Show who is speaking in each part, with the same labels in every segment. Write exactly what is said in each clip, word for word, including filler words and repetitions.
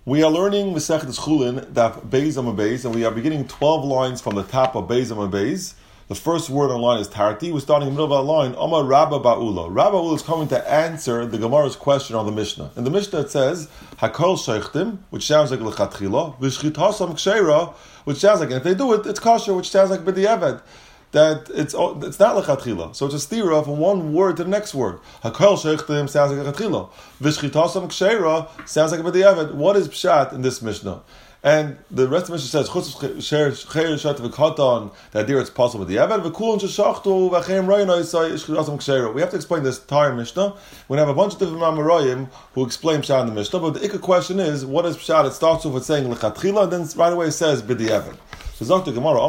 Speaker 1: We are learning Masechet Chulin, Daf Beis Amud Beis, and we are beginning twelve lines from the top of Beis Amud Beis. The first word on line is Tarti. We're starting in the middle of our line, Amar Rabba Ba'ula. Rabba Ba'ula is coming to answer the Gemara's question on the Mishnah. In the Mishnah it says, Hakol Sheichtim, which sounds like L'chatchila, V'shchitasam Ksheira, which sounds like, and if they do it, it's kosher, which sounds like B'diavad. That it's it's not lechatchila, so it's a stira from one word to the next word. Hakol sheichtim sounds like lechatchila. V'shchitasam ksheira sounds like a b'diavad. What is pshat in this Mishnah? And the rest of the Mishnah says chutz sheir shat v'katan that there it's possible b'diavad. V'kulon sheshachtu v'cheim royanoisai shchitasam ksheira. We have to explain this entire Mishnah. We have a bunch of different Amoraim who explain pshat in the Mishnah, but the ikka question is, what is pshat? It starts off with saying lechatchila, and then right away it says b'diavad. This is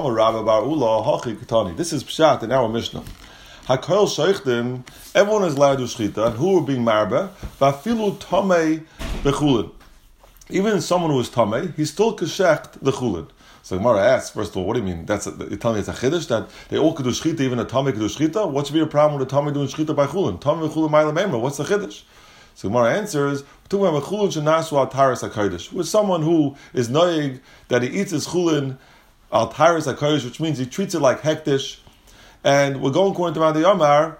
Speaker 1: pshat in our Mishnah. Hakol sheichtim, everyone is allowed to do shchita, and who are being marbe? Vafilu tamei bechulin. Even someone who is tamei, he's still keshecht the chulin. So Gemara asks, first of all, what do you mean? That's a, you're telling me it's a chiddush that they all could do shchita, even a tamei could do shchita? What should be a problem with a tamei doing shchita by chulin? Tamei chulin ma'ila memra. What's the chiddush? So Gemara answers, we're talking about chulin shenasu al taras hakodesh, with someone who is noig that he eats his chulin al taras hakodesh, which means he treats it like hektish, and we're going according to Madi Amar.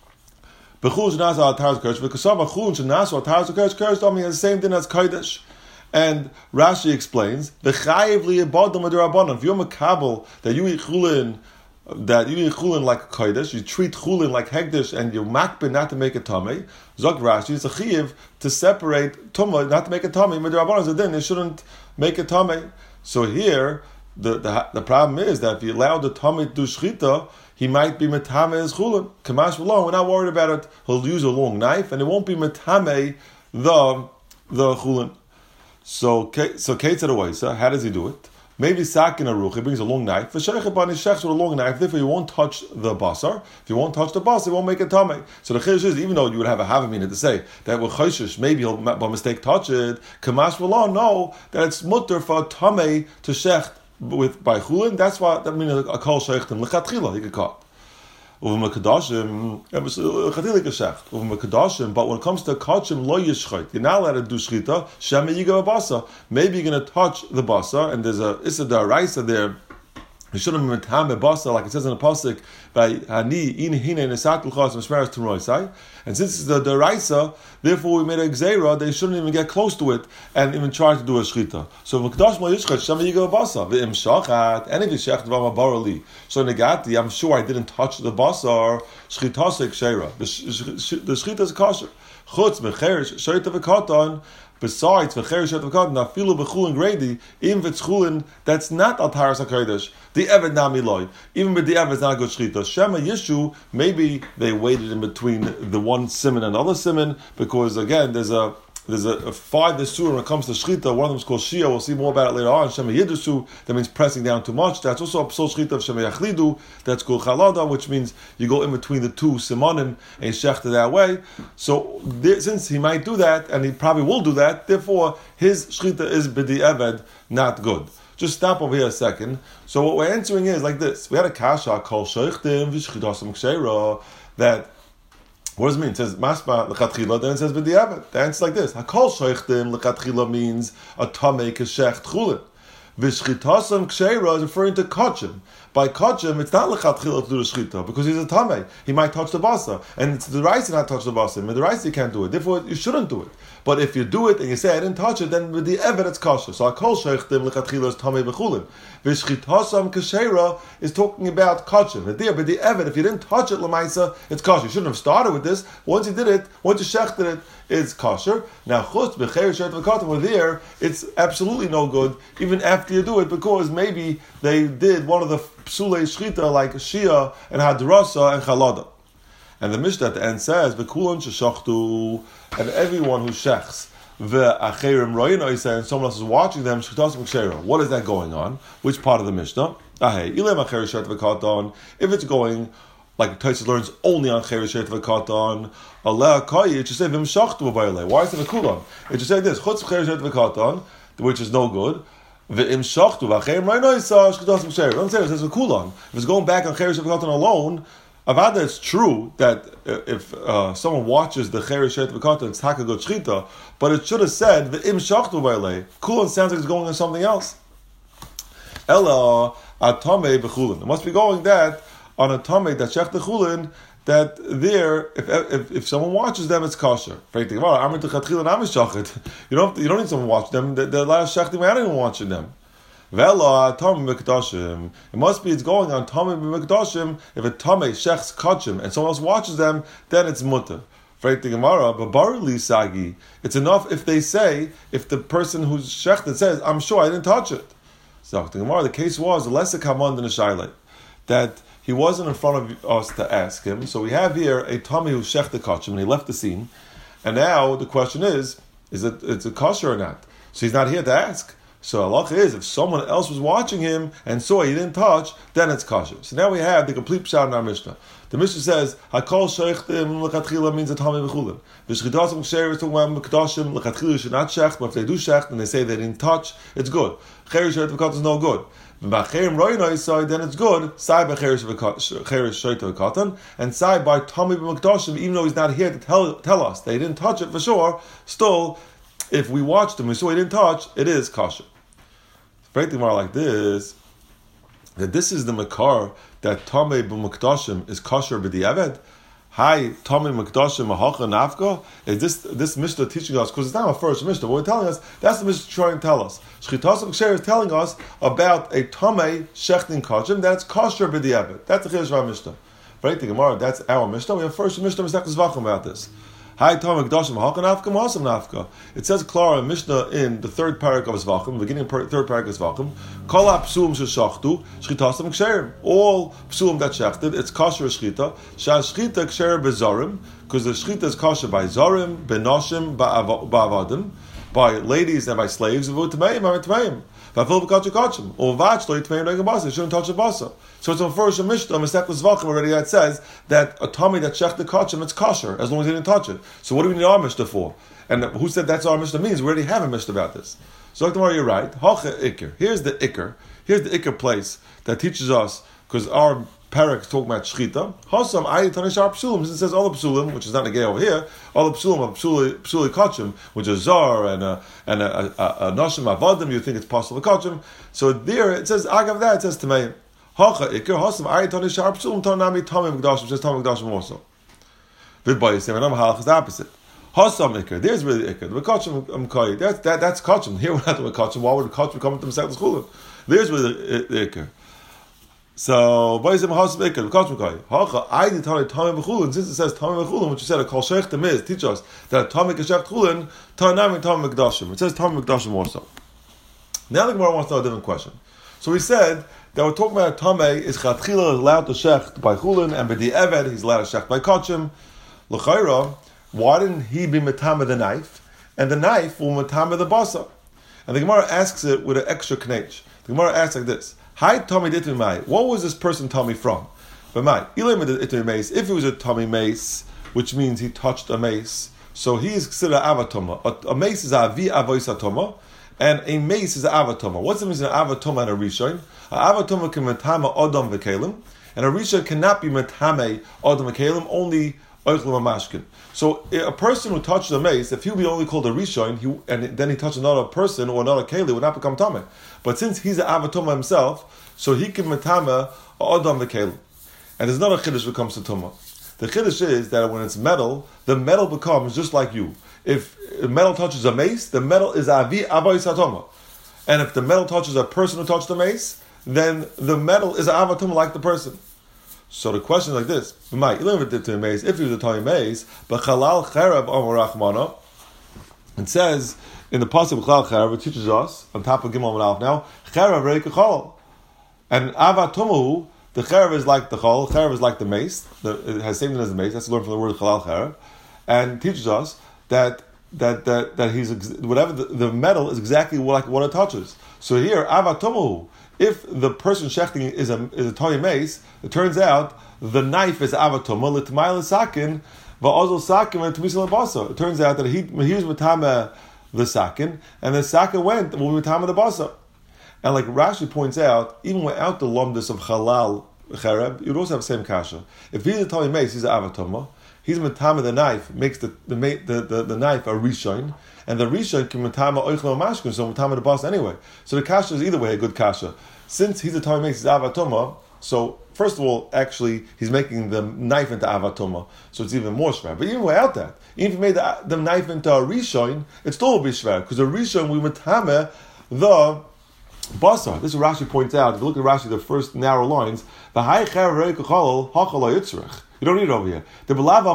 Speaker 1: Bechul shenasu al taras hakodesh, v'kasav chulin shenasu al taras hakodesh, kodesh domi has the same thing as kodesh. And Rashi explains, v'chayiv liyabadam adrabanan. If you're makabel that you eat chulin, that you eat chulin like a kodesh, you treat chulin like hektish, and you're makbid not to make a tamei. Zok Rashi, it's a chiyiv to separate tumah, not to make a tamei. Midrabanan is a din; they shouldn't make a tamei. So here, the, the the problem is that if you allow the tamei to do shchita, he might be metamei as chulin. Kamash v'lo, we're not worried about it. He'll use a long knife, and it won't be metamei the the chulin. So so Kate said away. So how does he do it? Maybe sakin aruch, he brings a long knife. V'sheichah shechs with a long knife. Therefore, you won't touch the basar. If you won't touch the basar, it won't make a tamei. So the chiddush is, even though you would have a havamina to say that with chayshish, maybe he'll by mistake touch it. Kamash v'lo, no, that it's mutter for a tamei to shecht with by chulin. That's why that means a kol sheichtim lechatchila he could cut. Over Mekadashim, over Mekadashim, but when it comes to Kachim, lo yishchait, you're not allowed to do shchita, shema yiga basa. Maybe you're going to touch the basa, and there's a issa daraisa there. You shouldn't be metame basa, like it says in the pasuk by hani in hine nesat l'chas mishmeres t'mroisai. And since it's the daraisa, therefore we made a gzeira. They shouldn't even get close to it and even try to do a shchita. So Mekadash lo yishchait shema yiga basa v'im shachat and if you shecht v'ama barali. So negati, I'm sure I didn't touch the basar. Shchita ksheira. The shchita is kosher. Chutz mecheres shoyta v'katan. Besides, v'cheres shoyta v'katan nafilu b'chulin gredi. Even if it's chulin that's not al taras hakodesh, the eved nami loy. Even with the eved is not a good shchita. Shema yishu. Maybe they waited in between the one simon and the other simon because again there's a There's a, a five Isur when it comes to Shchita. One of them is called Shia. We'll see more about it later on. Shema Yidusu, that means pressing down too much. That's also a Psol Shchita of Shema Yachlidu. That's called Chalada, which means you go in between the two Simonim and Shechta that way. So there, since he might do that, and he probably will do that, therefore his Shchita is B'di Eved, not good. Just stop over here a second. So what we're answering is like this. We had a Kasha called Sheichtim V'Shchitasam Ksheira that what does it mean? It says masma lechatchila, then it says b'diavad. The answer is like this: Hakol sheichtim lechatchila means a tamei keshecht chulin. V'shchitasam ksheira is referring to kachim. By kachim, it's not lechatchila to do the shchita because he's a tamei. He might touch the basa, and it's the rice not touch the basa. And the rice you can't do it. Therefore, you shouldn't do it. But if you do it and you say I didn't touch it, then with the evet it's kosher. So Hakol sheichtim lechatchila is tamei b'chulin. V'shchitasam ksheira is talking about kachim. But there, but the evet, if you didn't touch it lemaisa, it's kosher. You shouldn't have started with this. Once you did it, once you shechted it, it's kosher. Now chutz b'cheir shet v'katan, we're there. It's absolutely no good even after you do it because maybe they did one of the psulei shchita like shia and hadrasa and chalada. And the Mishnah at the end says, "V'kulan sheshachtu," and everyone who shechs ve'acherim royin oisei, and someone else is watching them. Shchitasam ksheira. What is that going on? Which part of the Mishnah? Ahei ilem acheir shet v'katan. If it's going like Tosfos learns only on cheir shet v'katan, aleh kayi. It should say v'im shachtu v'bayalei. Why is it a kulan? It should say this: chutz cheir shet v'katan, which is no good. V'im shachtu v'acherim royin oisei shchitasam ksheira. Don't say it. It says a kulan. If it's going back on cheir shet v'katan alone, Avada, it's true that if uh, someone watches the Cheres Shet V'Katan, it's Hakagot Shchita, but it should have said the Im Shachtu V'Alei. Kulin sounds like it's going on something else. Ella Atame B'Chulin. It must be going that on a Tame that Shech the Chulin, that there, if, if if someone watches them, it's kosher. You don't you don't need someone watch them. The, the last Shechtim, I don't even watching them. It must be it's going on Tomei b'Mekdashim. If a Tomei shechs kachim and someone else watches them, then it's mutter. But barli sagi, it's enough if they say, if the person who's shechted says, "I'm sure I didn't touch it." So the Gemara, the case was the lesser kamon than a shailei, that he wasn't in front of us to ask him. So we have here a Tomei who shechted kachim and he left the scene, and now the question is, is it it's a kosher or not? So he's not here to ask. So halacha is, if someone else was watching him and saw he didn't touch, then it's kosher. So now we have the complete pshat in our Mishnah. The Mishnah says, "Hakol sheichtim lechatchila" means a tamei v'chulin. V'shchitasim ksher is talking about mekdashim lechatchila should not shecht, but if they do shecht and they say they didn't touch, it's good. Cheres shet v'katan is no good. V'b'cherim roinoi side, then it's good. Sai b'cheres shet v'katan and sai by tamei b'mekdashim, even though he's not here to tell tell us they didn't touch it for sure. Still, if we watched him and saw he didn't touch, it is kosher. Break the Gemara like this, that this is the makar that Tomei b'Mekdashim is kosher b'diavad. Hi, Tomei Mekdashim ahacha nafka. Is this this Mishnah teaching us? Because it's not our first Mishnah, but we're telling us that's the Mishnah trying to tell us. Shchitasim ksher is telling us about a Tomei shechting kachim that's kosher b'diavad. That's the chiddush of our Mishnah. Break the Gemara. That's our Mishnah. We have first Mishnah Masechtas Zvachim about this. Hi, Tomei Mekdashim ahacha nafka mahasam nafka. It says Clara Mishnah in the third parak of Zvachim, beginning of third parak of Zvachim. Kol psulim sheshachtu shchitasim ksherim. All psulim that shechted, it's kosher shchita. Shas shchita ksher bezarim, because the shchita is kosher by zarim, benoshim, ba'avadim, by ladies and by slaves. V'utmeim, v'utmeim. V'afil v'kachim kachim. U'vach lo yitmeim regem basa. Shouldn't touch the basa. So it's on first Mishnah, Masechtas Zvachim already that says that a tummy that shech the kachim, it's kosher as long as he didn't touch it. So what do we need our Mishnah for? And who said that's our Mishnah means? We already have a Mishnah about this. So tomorrow you're right. Hacha Iker. Here's the Iker. Here's the Iker place that teaches us, because our parak is talking about shchita. Hasam ayi tanishar psulim. It says all the psulim, which is not a gay over here. All the psulim are psuli psuli kachim, which is zar and a and a, a, a nashim avodim. You think it's possible kachim. So there it says agav that it says tameim. Hacha Iker. Hasam ayi tanishar psulim. Tanami tamim mekdashim. Says tamim mekdashim also. Vidbay say another halach is the opposite. Hasam Iker. There's really Iker. The kachim umkai. That's that that's kachim. Here we're not doing kachim. Why would the kachim come into Masechtas Chulin? There's really the, the Iker. So, since it says Tamei B'Chulin, which you said a Kol Shechtim is, teach us that Tamei K'Shech Chulin, Tanami Tamei Mekdashim. It says Tamei Mekdashim also. Now the Gemara wants to know a different question. So we said that we're talking about Tamei is Chatchila is allowed to shecht by Chulin, and B'di Eved he's allowed to shecht by Kachim. L'chayra, why didn't he be Metame the knife, and the knife will Metame the basa? And the Gemara asks it with an extra knech. The Gemara asks like this. Hi, Tommy Ditmai. What was this person Tommy from? But my if it was a Tommy mace, which means he touched a mace, so he is considered avatoma. A, a mace is a vi avoisatoma, and a mace is a avatoma. What's the meaning of avatoma and a rishon? A avatoma can metame odom v'kelim, and a rishon cannot be metame odom v'kelim, only oichlem mashkin. So a person who touched a mace, if he would be only called a rishon, he, and then he touched another person or another keli, would not become tameh. But since he's an avatoma himself, so he can metame odom v'kelim. And there's another chiddush when it comes to tumah. The chiddush is that when it's metal, the metal becomes just like you. If metal touches a mace, the metal is avi avois hatoma. And if the metal touches a person who touched the mace, then the metal is avatoma like the person. So the question is like this: if he was a Tomei mace, but chalal cherav amar rachmana, it says in the pasuk chalal cherav, it teaches us on top of Gimel Malach now cherav reika chal, and avatomu, the cherav is like the chal, cherav is like the mace, the, it has the same thing as the mace. That's learned from the word chalal cherav, and teaches us that that that that he's whatever the, the metal is exactly like what it touches. So here avatomu. If the person shechting is a is a Tomei mace, it turns out the knife is avatoma l'tmayil sakin va'ozol sakin and t'misel basa. It turns out that he he was metame the sakin, and the sakin went will be metame the basa. And like Rashi points out, even without the lumdus of halal chereb, you'd also have the same kasha. If he's a Tomei Mace, he's an avatoma. He's matama the knife, makes the the, the, the, the knife a rishon, and the rishon can matama oichlo mashkin, so matama the boss anyway. So the kasha is either way a good kasha. Since he's a Tomei Mace, he's avatoma, so first of all, actually, he's making the knife into avatoma, so it's even more shver. But even without that, even if he made the, the knife into a rishon, it still will be shver, because the rishon, we matama the basar. This is what Rashi points out. If you look at Rashi, the first narrow lines, the high you don't need it over here. The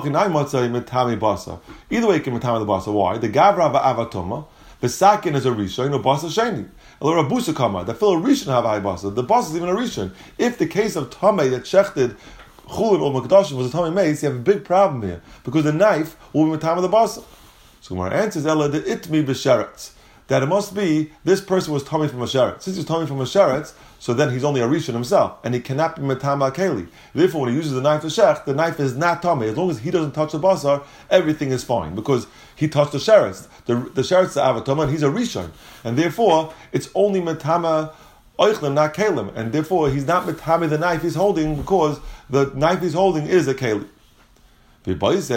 Speaker 1: either way, you can matame the basar. Why? The gavra avatoma, the sakin is a rishon, no basar sheni. A little rabusa kama. The fill a rishon have a basar. The basar is even a rishon. If the case of tamei that shechted chulin or makdashim was a tamei mace, you have a big problem here because the knife will be matame the basar. So my answer is ella the itmi b'sheretz. That it must be this person was tummy from a sheretz. Since he's tummy from a sheretz, so then he's only a rishon himself, and he cannot be metama keli. Therefore, when he uses the knife to shech, the knife is not tummy. As long as he doesn't touch the basar, everything is fine because he touched the sheretz. The the sheretz is avatoma, and he's a rishon, and therefore it's only metama oichlim, not kelim, and therefore he's not metama the knife he's holding because the knife he's holding is a keli. He's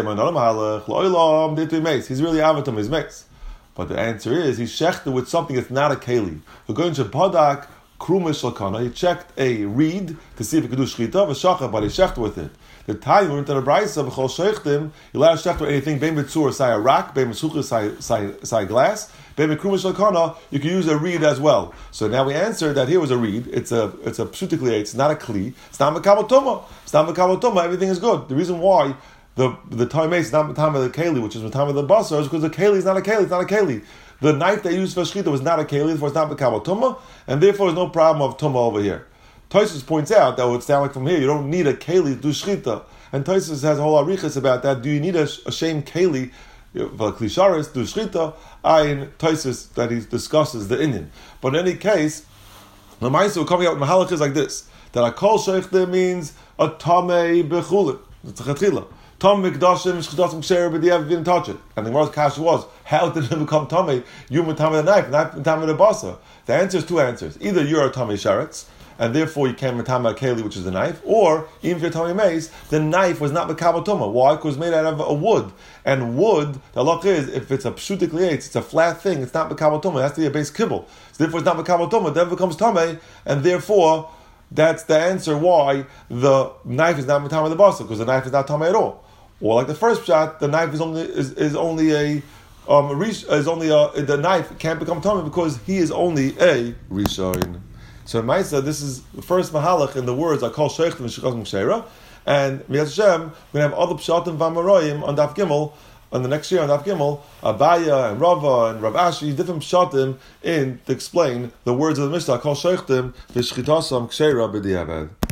Speaker 1: really avatoma, his mace. But the answer is, he shechted with something that's not a keli. We're going to padak krumish lakana. He checked a reed to see if he could do shchita, v'shachah, but he shechted with it. The time we went to the brayso b'chol shechtim, you allowed to shecht with anything, bein mitzur, say a rock, bein mitzucha, say glass, bein krumish lakana, you can use a reed as well. So now we answered that here was a reed, it's a it's a psutikli, it's not a kli, it's not mekabel tuma, it's not mekabel tuma, everything is good. The reason why The the time is not matama the keli, which is matama the basar, is because the keli is not a keli. It's not a keli. The knife they used for shchita was not a keli, therefore it's not bekabel tumah, and therefore there's no problem of tumah over here. Tosfos points out that would sound like from here you don't need a keli to do shchita, and Tosfos has a whole arichas about that. Do you need a, a shame keli for klisharis do shchita? I in Tosfos that he discusses the inyan. But in any case, the ma'aser coming out with mahalach is like this: that a kol sheichte means a tamei bechulin. It's a chatchila. Tom Mikdashim, Shchedasim Ksher, but you didn't touch it. And the Gemara's kasha was, how did it become Tomei? You matame the knife, not matame the basa. The answer is two answers. Either you're a Tomei Sheretz, and therefore you can't matame a keli, which is the knife, or even if you're Tomei Mace, the knife was not Mekabel Tumah. Why? Because it was made out of a wood. And wood, the halach is, if it's a pshutik lietz, it's a flat thing, it's not Mekabel Tumah. It has to be a base kibble. So therefore it's not Mekabel Tumah. Then it becomes Tomei, and therefore that's the answer why the knife is not matame the basa, because the knife is not Tomei at all. Or like the first shot, the knife is only is, is only a um is only a the knife can't become tummy because he is only a rishon. So in Maisa, this is the first mahalach in the words I call sheichtim and shechazim ksheira, and Mi'ez Hashem we're gonna have other pshatim v'amaroyim on Daf Gimel on the next year on Daf Gimel, Abaya and Rava and Rav Ashi, different pshatim in to explain the words of the Mishnah I call sheichtim v'shchitasam ksheira b'diavad.